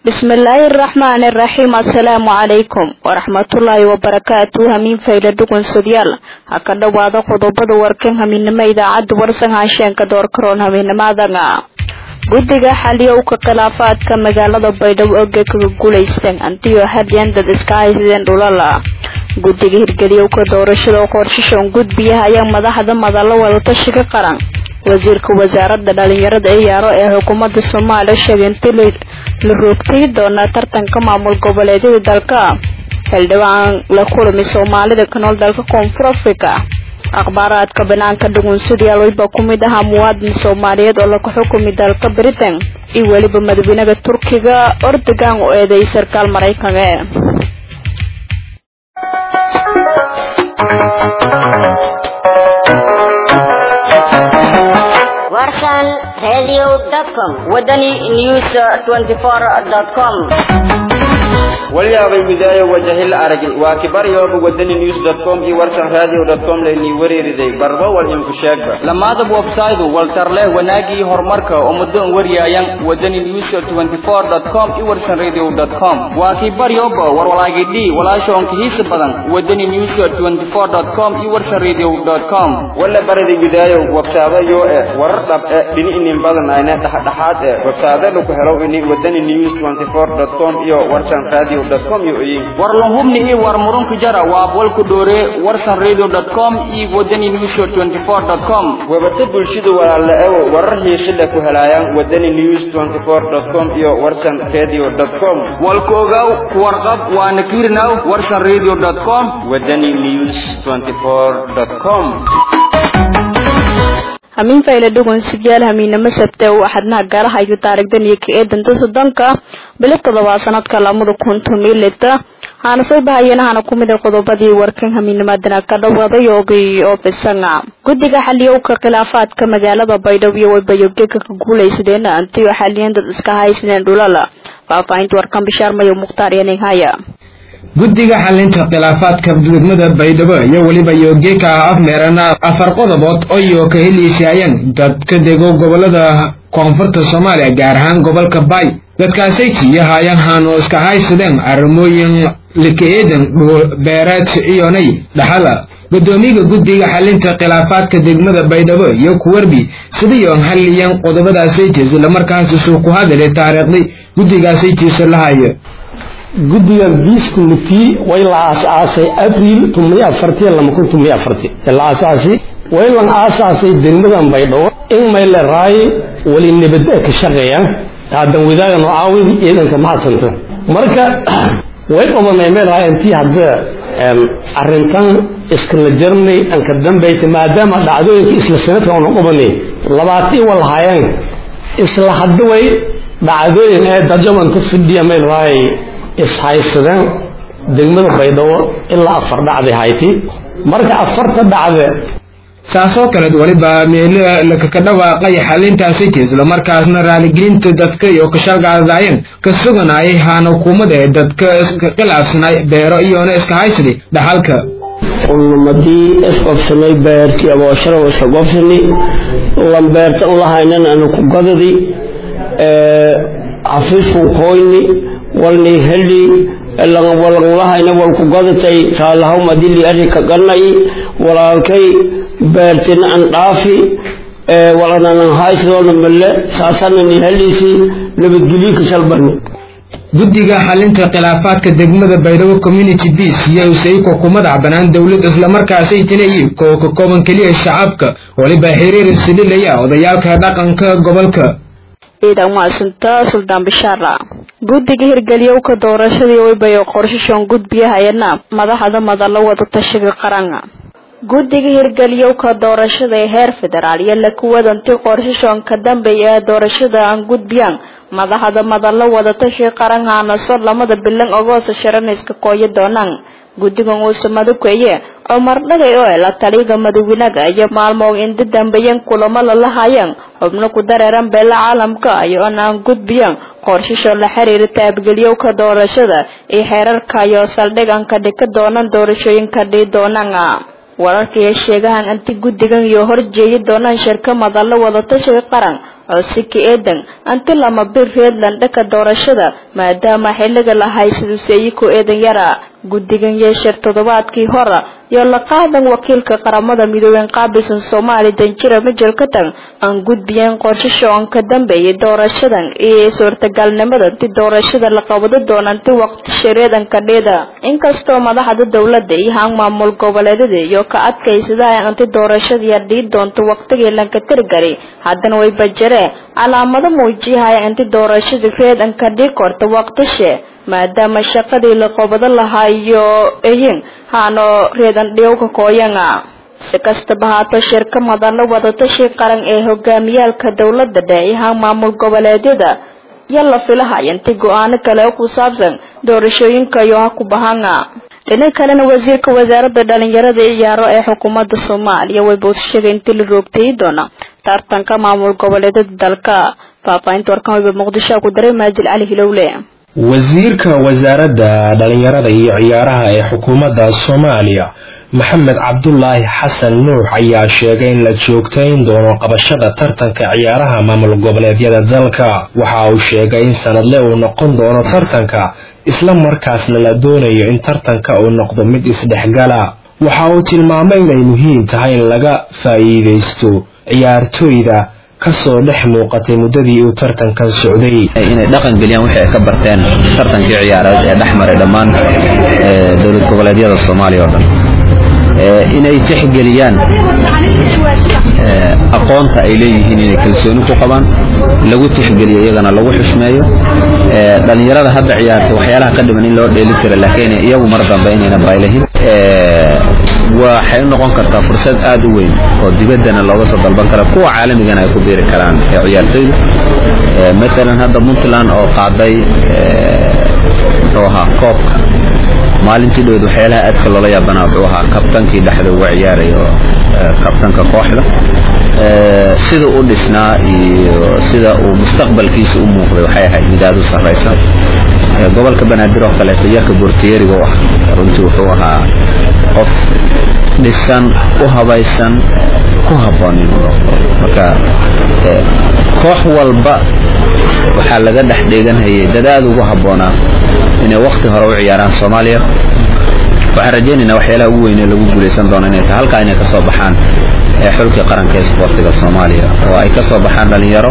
بسم الله الرحمن الرحيم. السلام عليكم ورحمة الله وبركاته. همين فايلدكم سديال هكذا واضح قضبض وركن همين نما إذا عد ورسن عشان كدور كرون همين نما دنا guddiga xaliyowka khilaafaadka magaalada Baydhabo oo ka guuleysteen antiyo hadiyaan dad iska haysan dhulala guddiga hirgeliyowka doorashada qorshahan gudbiyaha ayaa madaxda madalla wada tashiga qaran wasiirka wasaaradda dhalinyarada ee xukuumadda Soomaaliya sheegay in la roogtay doona tartanka maamul goboleedyada dalka xildhibaan la kulmay Soomaalida ka nool dalka Koonfur Afrika akhbaaraadka banaanka dhugun sidii loo kumid ah muwaadin Soomaaliyeed oo la xukumay dalka Britain iyo waliba madaxweynaha Turkiga Erdogan oo eeday sarkaal Mareykan warsan radio.com wadani news24.com واليابي بداية وجه الأرجل وكبر يوم ودني news.com يورسن radio.com لاني وريري ذي بربا والإنكشاف لما هذا ويب سايت والترله وناجي هرمركا ومدن وريايان ودني news24.com يورسن radio.com وكبر يوم ورولاجي دي ولا شون كهيس بدن ودني news24.com يورسن radio.com ولا برد بداية ويب سايت يو ورطب بني إني بدن أنا تحت ويب سايت لو كهرو إني ودني news24.com يورسن radio warlahum ni war murun kujara wa bolku dore warsan radio.com i wadani news24.com wabata bulshada walaal warar heeshada ku helayaan wadani news24.com iyo warsan radio.com walkoogaw ku warqab waa nakirnaw warsan radio.com wadani news24.com همين فايلة دوغن سجال همين مسبته وحدنا قالها يو تارك دنيا كإيدن تصدنك بلد دواسنات كلامو كنتم ميلتا هانا صوبها ينهانا كوميدا قضوبادي وركن همين مادنا كدوبادا يوغي او بسنع قدقا حاليوكا خلافات كمجالة بايدوبي ويبايوغيكا كقولي سدينا انتيو حاليان داد اسكاهاي سنين دولالا فافاين توركن بشار مايو مختار ينهايا guddiga xalinta khilaafaadka degmada Baydhabo iyo waliba yoogeka afmeerana afar qodobood oo ka heliisayeen dadka deego gobolada koonfurta Soomaaliya gaar ahaan gobolka Bay dadkaasay tiyahaayeen haano iska haysadeen armooyin likeedan beeraad iyo nay dhaxala gudoomiyaha guddiga xalinta khilaafaadka degmada Baydhabo iyo kuwarbi sidii oo xaliyeen qodobadaasay isla markaas soo ku hadalay taariikhdii guddigaasay tiisalahaye guddiga biiskulitii way la aasaasay April 2004 la aasaasay way la aasaasay degmada Baydhabo in meel raay wali nabad ka shaqeeya haadan wadaaga noocaawin ciidanka maasanta marka way qomanay meel raay intii hadda arintan iskala jarnay an ka dambeeyay maadaama dhacdooyinka isla sanadka oo qomanay 20 walhaayeen isla hadda way dhacdooyin ee dadjaman ku fidiya meel raay ishaysadeen degmada Baydhabo ilaa afar dhacday hayti marka afarta dhacday saasoo kale waliba meel la ka dhawaaqay xalintaasi isla markaasna raali gelinta dadka iyo ka shaqaalaayeen ka suganay haana hukuumadda dadka iska khilaafsanay beero iyo iska haysadii dhaxalka ummadii isqabsanay beertii abosharo iska qofsani lambeerta u lahaynaan anu ku gadadi afisku qoyni walni heli walangahayna walku gadatay saalahaw madili arika ganay walaalkay beertina an dhaafi walana haysadona male saasana ni helisi nabadgelyo ka shalbani guddiga xalinta khilaafaadka degmada Baydhabo community peace iyo sayko kumada banaan dawlad isla markaas ay tinayeen ka kooban kaliya shacabka waliba xiriir sililaya odayaalka dhaqanka gobolka إذا ما سنتا سلطان بشارة guddiga hirgeliyowka doorashadii way bayo qorshahan gudbiyaha ayna madaxda madalla wada tashiga qaranka guddiga hirgeliyowka doorashada heer federaal iyo la kuwadantii qorshahan ka dambeeya doorashada aan gudbiyaan madaxda madalla wada tashiga qaranka soo lamada bilan Agosto sharanayska kooyo doonaan guddigan uu samada kuye oo marnagay oo la taliga madaxweynaha iyo maalmo inta dambeeyeen kulamo la lahaayeen xubno ku dareeran beela caalamka iyo aan gudbiyaan qorshaha la xiriirta taabgeliyowka doorashada ee xeerarka iyo saldhigan ka dhig doonaan doorashooyinka doonaan wararka sheegahan anti guddigan iyo horjeeyay doonaan shirka madalla wada tashiga qaran codsiga eedan anti lama bir reedland dhaka doorashada maadaama xilliga la haysto sayiko eedan yara guddigan yeeshar toddobaadkii hore iyo la qaadan wakiilka qaramada midooben qaabilsan Soomaaliya danjira majalkatan aan gudbiyeen qorshe oo ka dambeeyay doorashadan ee suurtagalnimada intii doorashada la qabado doonanti waqti shareedan ka dheeda inkastoo madaxda dawladda iyo maamul goboleedyada iyo ka adkaysadaan intii doorashada yadii doonto waqtiga la ka tirgari haddana way bajareen calaamado muujinaya intii doorashada reedan ka dhig korto waqtishe maadaama shaqadii la qabado lahaayo ayin hano reedan dhiyowka kooyanga si kastaba haato shirka madana wadatashi qaran ee hogaamiyaalka dawladda dheeyaha maamul goboleedyada yalla filahay intii go'aano kale ku saabsan doorashooyinka iyo ku bahanga dhinaca kalena wasiirka wasaaradda dhalinyarada iyo ciyaaro ee xukuumadda Soomaaliya way boosashada intii la roogtay doona tartanka maamul goboleedyada dalka faafaynta warkan ee Muqdisho ku daray Maajil Ali Hilowle wasiirka wasaaradda dhalinyarada iyo ciyaaraha ee xukuumadda Soomaaliya Maxamed Cabdullaahi Xasan Nuux ayaa sheegay in la joogtayn doono qabashada tartanka ciyaaraha maamul goboleedyada dalka waxa uu sheegay in sanadle uu noqon doono tartanka isla markaasna la doonayo in tartanka uu noqdo mid isdhexgala waxa uu tilmaamay inay muhiim tahay in laga faa'iideysto ciyaartoyda kasoo dhex muuqatay muddadii uu tartankan socday inay dhaqan galiyaan wixii ay ka barteen tartankii ciyaareed ee dhexmaray dhammaan dawlad goboleedyada Soomaaliya oo dhan inay tixgeliyaan aqoonta ay leeyihiin inay kalsooni ku qabaan lagu tixgeliyo iyagana lagu xushmeeyo dhalinyarada hadda ciyaarta waxyaalaha ka dhiman in loo dheeli karo laakiin iyagu mar dambe inayna baylahin waxay noqon kartaa fursad aad u weyn oo dibaddana looga soo dalban karo kuwa caalamigana ay ku biiri karaan ciyaartoyda مثلا هذا منطلان أو قاضي روها كوبك maalintii dhoweed waxyaalaha aadka loola yaabana wuxuu ahaa kabtankii dhexda uga ciyaarayo kabtanka kooxda sida uu dhisnaa iyo sida uu mustaqbalkiisa u muuqday waxay ahayd mid aad u sarreysa gobolka Banaadir oo kale tayarka Bortieriga oo runtii wuxuu ahaa qof dhisan u habaysan ku habboon marka koox walba waxaa laga dhex dheeganayay dadaal ugu habboonaa inay waqti hore u ciyaaraan Soomaaliya waxaan rajaynaynaa waxyaalaha ugu weyn ee lagu guuleysan doono inay tahay halka inay ka soo baxaan xulka qaranka ee sportiga Soomaaliya oo ay ka soo baxaan dhalinyaro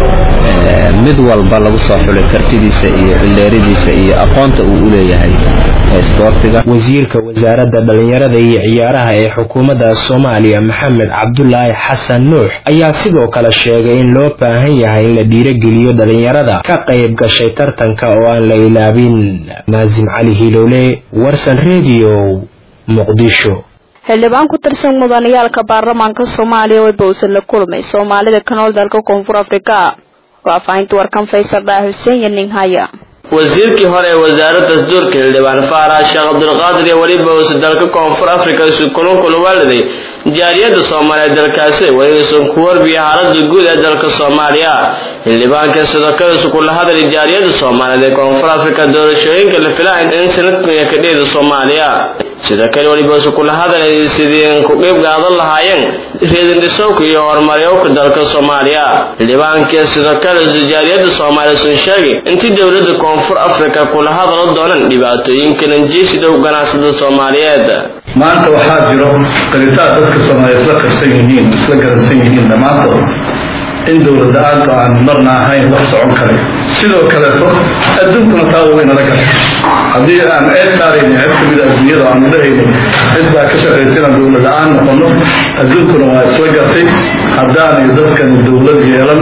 mid walba lagu soo xulay kartidiisa iyo xildeeridiisa iyo aqoonta uu u leeyahay sportiga wasiirka wasaaradda dhalinyarada iyo ciyaaraha ee xukuumadda Soomaaliya Maxamed Cabdullaahi Xasan Nuux ayaa sidoo kale sheegay in loo baahan yahay in la dhiirigeliyo dhalinyarada ka qayb gashay tartanka oo aan la ilaabin Maazim Ali Hilowle Warsan Radio Muqdisho xildhibaan ku tirsan mudaniyaalka baarlamaanka Soomaaliya oo bowsan la kulmay Soomaalida kanool dalka Koonfur Afrika waafaynta warkan Faysal Hussein Yanin haya wasiirkii hore ee wasaaradda dastuurka xildhibaan Faarax Sheekh Abdulqaadir iyo waliba uu dalka Koonfur Afrika isu kulun waalday jaariyada Soomaaliyeed dalkaasi waysan ku warbiya xaaladda guud ee dalka Soomaaliya xildhibaanka sidoo kale isku la hadlay jaariyada Soomaaliyeed ee Koonfur Afrika doorashooyinka la filayo in sanadkan ka dhigay Soomaaliya sidoo kale waliba isku la hadlay sidii ku qayb qaadan lahaayeen reedan dhisowka iyo horumarinta dalka Soomaaliya xildhibaanka sidoo kale jaariyada Soomaaliyeed soo sheegay intii dawladda Koonfur Afrika kula hadal doonaan dhibaatooyinka lanjiisida u ganacsiga Soomaaliyeed maanta waxaa jiro qaritaan dadka Soomaaliyeed la qarsan yihiin isla garansan yihiin dhamaantood in dawladda aan marna ahayn wax socon kale sidoo kale adduunkuna taa uu inala galay haddii aan eedtaarayna cid kamid ah dunyada aan leeyahay cid baa ka shaqaysana dawladda aan noqono adduunkuna waa isla gartay haddaan dadkan dawlad yeelan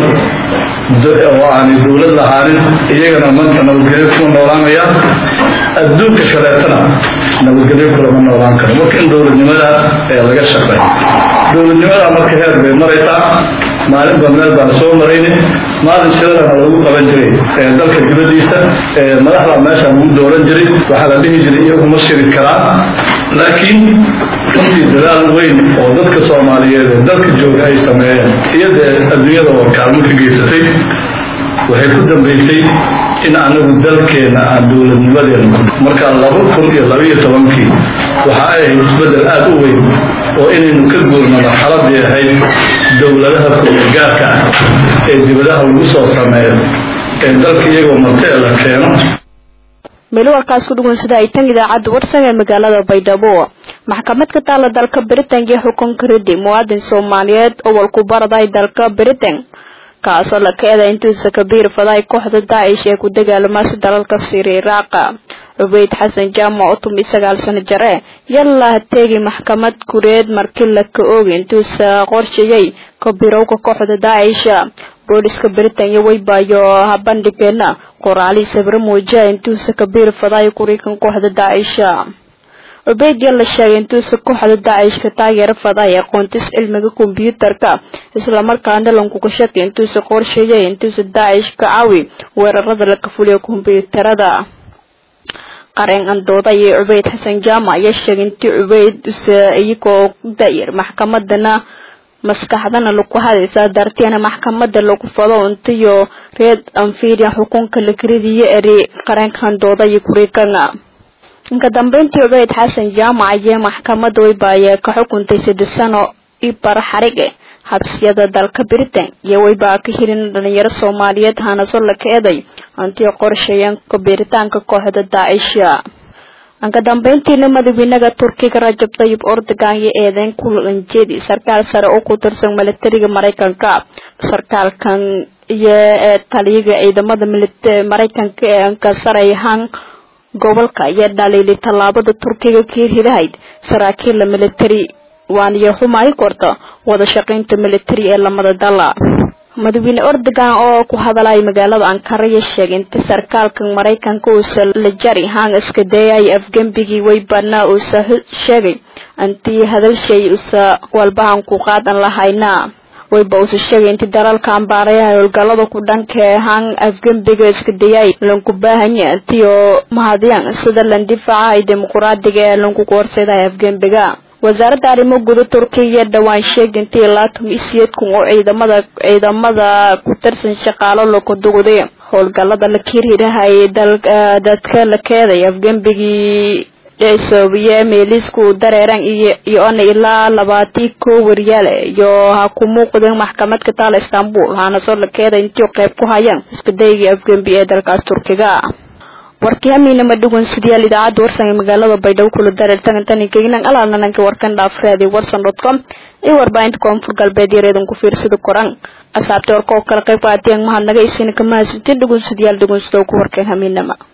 oo aan dawlad lahaanin iyagana maanta nabadgelyo ku noolaanayaan adduunka kaleetana nabadgelyo kulama noolaan karo marka in dawladnimadaas ee laga shaqeeyo dawladnimada marka heer bay maraysaa maalin meel baan soo maraynay maalin sidana lagu qaban jiray dalka dibadiisa madaxda meesha lagu dooran jiray waxa la dhihi jiray iyagu ma shiri karaan laakiin runtii dadaal weyn oo dadka Soomaaliyeed ee dalka jooga ay sameeyeen iyada adduunyada oo kaalmo ka geysatay waxay ku dambeysay in anagu dalkeena aan dawladnimadeena marka 2012 waxa ay isbedel aad u weyn oo inaynu ka guurno marxaladii ahayd dowladaha ku-gaarka ah ee dibadaha lagu soo sameeyo ee dalka iyagoo martee la keeno. meelwarkaas ku dhugan sida ay tan idaacadda warsan ee magaalada Baydhabo maxkamad ka taala dalka Britain ee xukunka riday muwaadin Soomaaliyeed oo walku baraday dalka Britain kaasoo la keenay intuu Sakabiir faday kooxda Daesh ee ku dagaalamay dalalka Syria Iraq. Ubayd Xasan Jaamac oo 19 sano jir ah yalla teegi maxkamad kureed markii la ka oogay intuu qorsheeyay kabirowga kooxda Daesh. booliska Britain way baayo habandhigeena qoraali sawir muujay intuu Sakabiir faday kurikan kooxda Daesh. Ubayd yalla sheegay intuu kooxda Daesh ka taageero faday aqoontis cilmiga kombiyuutarka isla markaana lanku ka shaqeeyay intuu qorsheeyay intuu Daesh ka caawi weerarada la kafuliyo kombiyuutarada. qareen andooda iyo Ubayd Xasan Jaamac ayaa sheegay intii Ubayd iyagoo daayir maxkamadana maskaxdana lagu hadaysa darteena maxkamadda lagu fado intiyo reed anfiiriya xukunka la kiridiyo eri qareenka andooda iyo kuriikana. inka dambeyntii Ubayd Xasan Jaamac ayaa maxkamadda way baayay ka xukuntay 6 sano ibar xarige habsiyada dalka Britain iyo way baa ka hirin dhalinyaro Soomaaliyeed hana soo la keeday antii qorsheeyeen ka beeritaanka kooxda Daesh. anka dambeyntii madaxweynaha Turkiga Rajab Tayyip Erdogan iyo eedeyn ku lanjeedi sarkaal sare oo ku tirsan militariga Mareykanka. sarkaalkan iyo taliyaha ciidamada Mareykanka ee anka sareeyaan gobolka iyo dhaliilay talaabada Turkiga ka helayd saraakiil militari waan iyo xumaay korto wada shaqeynta militari ee lamada dal. madaxweyne Erdogan oo ku hadalay magaalada Ankara ayaa sheegay in sarkaalkan Mareykanka uu la jari hang iska dayay afgambigii way banaa uu sheegay antii hadalshay walbaan ku qaadan lahayna way baa uu sheegay in dalalka ambaarayaha howlgallada ku dhanka hang afgambiga iska dayay lanku baahan yahay tiyo mahadiyaan sida lan difaaca dimuqraadiga ee lanku qorsheeyay afgambiga. wasaaradda arrimaha gudaha Turkiga dhawaan sheegay intii 28 oo ciidamada ku tirsan shaqaale loo ku dugday howlgallada la kiirirahay dadka la keenay afgambigii Soobiya meelisku dareeran iyo ilaa 21 waryaal iyo ha ku muuqdeen maxkamad ka taal Istanbul hana soo la keenay intii qayb ku hayaan isku dayga afgambi ee dalkaas Turkiga. warkiyamina madugan sidii idaacadda warsan ee magaalada Baydhabo kula dareertan tan keenan alaalnanka warkan dhaafreeday warsan.com ee warbaahinta koonfur galbeed yareedan ku fiirsado koran asaabta warka oo kala qayb qaateen mahadnaga isina kama haysatay dugun sidii dugun sidoo ku warkeen haminama.